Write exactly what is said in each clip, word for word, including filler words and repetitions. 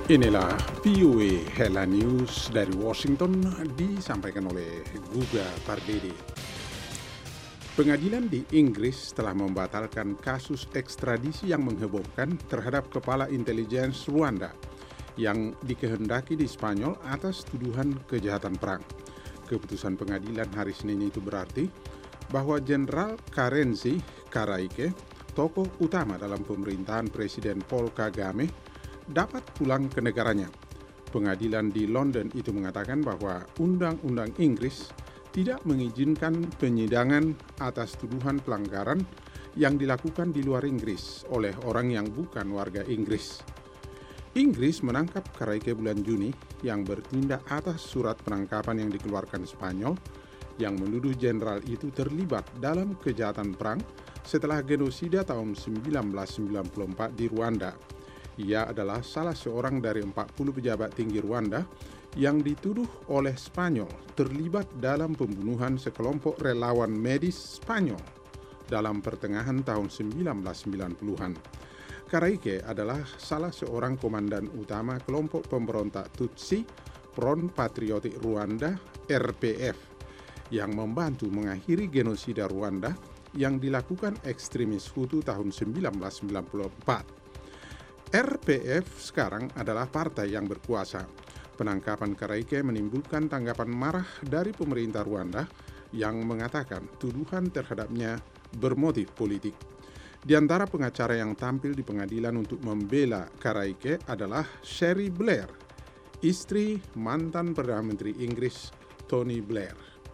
Inilah V O A Headline News dari Washington disampaikan oleh Guga Pardede. Pengadilan di Inggris telah membatalkan kasus ekstradisi yang menghebohkan terhadap kepala intelijen Rwanda yang dikehendaki di Spanyol atas tuduhan kejahatan perang. Keputusan pengadilan hari Senin itu berarti bahwa Jenderal Karenzi Karaike, tokoh utama dalam pemerintahan Presiden Paul Kagame, dapat pulang ke negaranya. Pengadilan di London itu mengatakan bahwa Undang-Undang Inggris tidak mengizinkan penyidangan atas tuduhan pelanggaran yang dilakukan di luar Inggris oleh orang yang bukan warga Inggris. Inggris menangkap Karaike bulan Juni yang bertindak atas surat penangkapan yang dikeluarkan Spanyol yang menuduh jenderal itu terlibat dalam kejahatan perang setelah genosida tahun seribu sembilan ratus sembilan puluh empat di Rwanda. Ia adalah salah seorang dari empat puluh pejabat tinggi Rwanda yang dituduh oleh Spanyol terlibat dalam pembunuhan sekelompok relawan medis Spanyol dalam pertengahan tahun seribu sembilan ratus sembilan puluhan. Karaike adalah salah seorang komandan utama kelompok pemberontak Tutsi Front Patriotic Rwanda R P F yang membantu mengakhiri genosida Rwanda yang dilakukan ekstremis Hutu tahun seribu sembilan ratus sembilan puluh empat. R P F sekarang adalah partai yang berkuasa. Penangkapan Karaike menimbulkan tanggapan marah dari pemerintah Rwanda yang mengatakan tuduhan terhadapnya bermotif politik. Di antara pengacara yang tampil di pengadilan untuk membela Karaike adalah Cheryl Blair, istri mantan Perdana Menteri Inggris Tony Blair.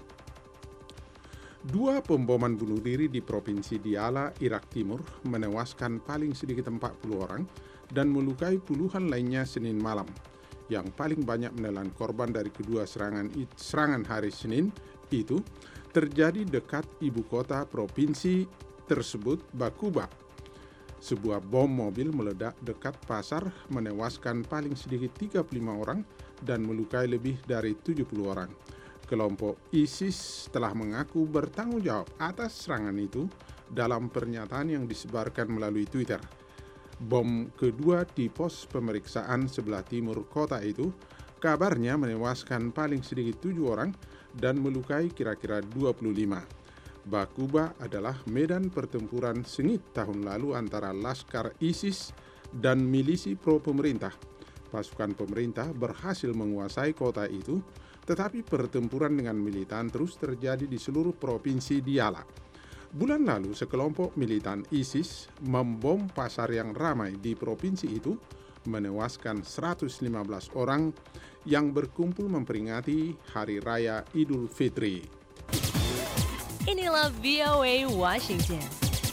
Dua pemboman bunuh diri di Provinsi Diyala, Irak Timur menewaskan paling sedikit empat puluh orang dan melukai puluhan lainnya Senin malam. Yang paling banyak menelan korban dari kedua serangan serangan hari Senin itu terjadi dekat ibu kota provinsi tersebut, Bakuba. Sebuah bom mobil meledak dekat pasar menewaskan paling sedikit tiga puluh lima orang dan melukai lebih dari tujuh puluh orang. Kelompok ISIS telah mengaku bertanggung jawab atas serangan itu dalam pernyataan yang disebarkan melalui Twitter. Bom kedua di pos pemeriksaan sebelah timur kota itu kabarnya menewaskan paling sedikit tujuh orang dan melukai kira-kira dua puluh lima. Bakuba adalah medan pertempuran sengit tahun lalu antara Laskar ISIS dan milisi pro-pemerintah. Pasukan pemerintah berhasil menguasai kota itu, tetapi pertempuran dengan militan terus terjadi di seluruh provinsi Diyala. Bulan lalu, sekelompok militan ISIS membom pasar yang ramai di provinsi itu, menewaskan seratus lima belas orang yang berkumpul memperingati Hari Raya Idul Fitri. Inilah V O A Washington.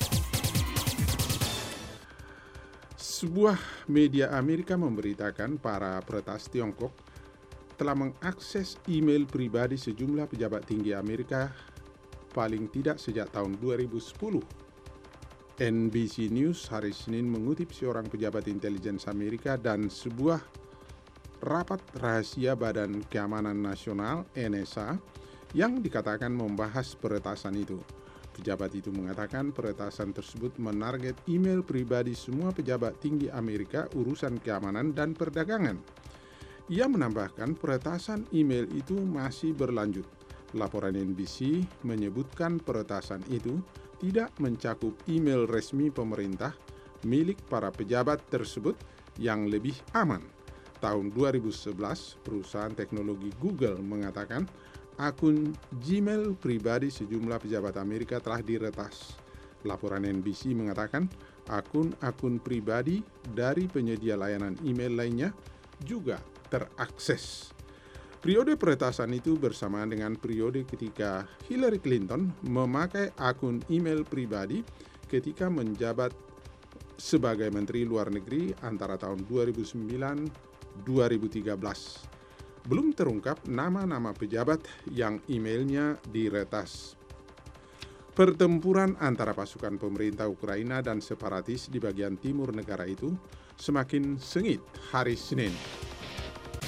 Sebuah media Amerika memberitakan para peretas Tiongkok telah mengakses email pribadi sejumlah pejabat tinggi Amerika paling tidak sejak tahun dua ribu sepuluh. N B C News hari Senin mengutip seorang pejabat intelijen Amerika dan sebuah rapat rahasia Badan Keamanan Nasional N S A yang dikatakan membahas peretasan itu. Pejabat itu mengatakan peretasan tersebut menarget email pribadi semua pejabat tinggi Amerika urusan keamanan dan perdagangan. Ia menambahkan peretasan email itu masih berlanjut. Laporan N B C menyebutkan peretasan itu tidak mencakup email resmi pemerintah milik para pejabat tersebut yang lebih aman. Tahun dua ribu sebelas, perusahaan teknologi Google mengatakan akun Gmail pribadi sejumlah pejabat Amerika telah diretas. Laporan N B C mengatakan akun-akun pribadi dari penyedia layanan email lainnya juga terakses. Periode peretasan itu bersamaan dengan periode ketika Hillary Clinton memakai akun email pribadi ketika menjabat sebagai Menteri Luar Negeri antara tahun dua ribu sembilan dan dua ribu tiga belas. Belum terungkap nama-nama pejabat yang emailnya diretas. Pertempuran antara pasukan pemerintah Ukraina dan separatis di bagian timur negara itu semakin sengit hari Senin.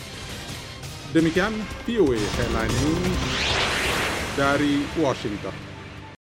Demikian V O A Headline News dari Washington.